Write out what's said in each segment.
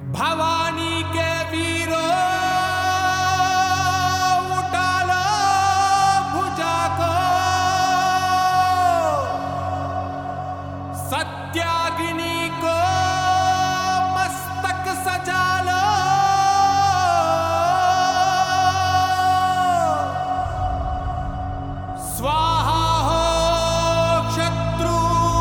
भवानी के वीरों उठा लो भुजा को, सत्याग्नि को मस्तक सजा लो, स्वाहा हो शत्रु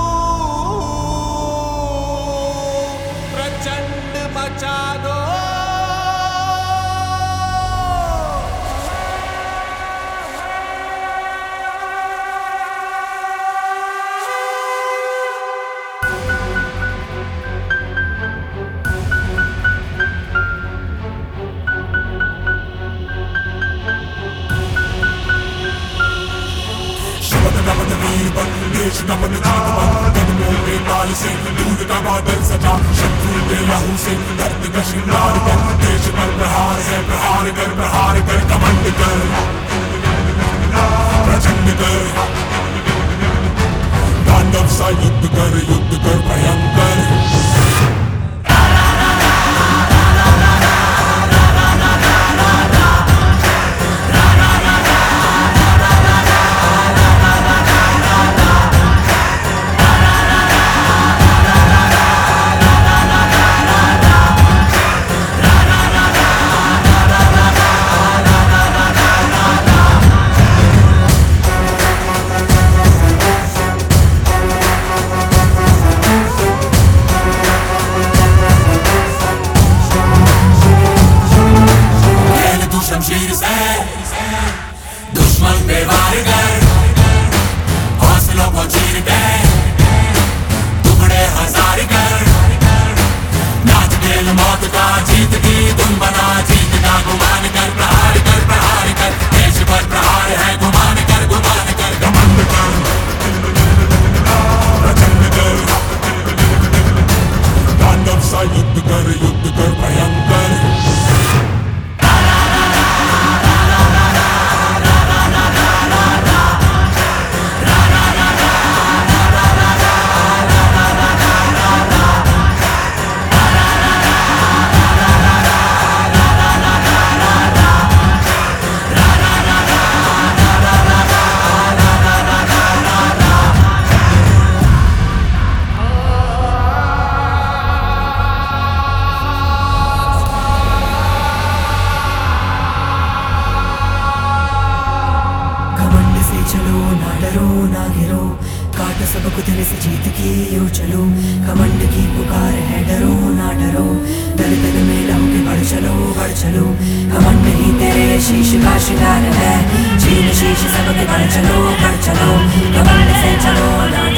प्रचंड मचा दो। नमन वीर बन देश नमन जीत बन, कदमों के ताल से दूध का बादल सजा, शत्रु के लहू से दर्द का श्रृंगार कर, देश पर प्रहार है प्रहार कर कमंड कर प्रचंड कर, तांडव सा युद्ध कर भयंकर। शमशीर से दुश्मन पे वार कर, हौसलों को चीर के टुकड़े हजार कर, नाच खेल मौत का जीत की धुन बना, जीत का गुमान कर प्रहार कर, देश पर प्रहार है गुमान कर घमंड कर प्रचंड कर, तांडव सा युद्ध कर भयंकर। चलो ना डरो ना गिरो, काट सबको दिल से जीत की यूं चलो, घमंड की पुकार है डरो ना डरो, दल दल में लहू के बढ़ चलो, घमंड ही तेरे शीश का शिकार है, चीन शीश सबके बढ़ चलो, घमंड से चलो ना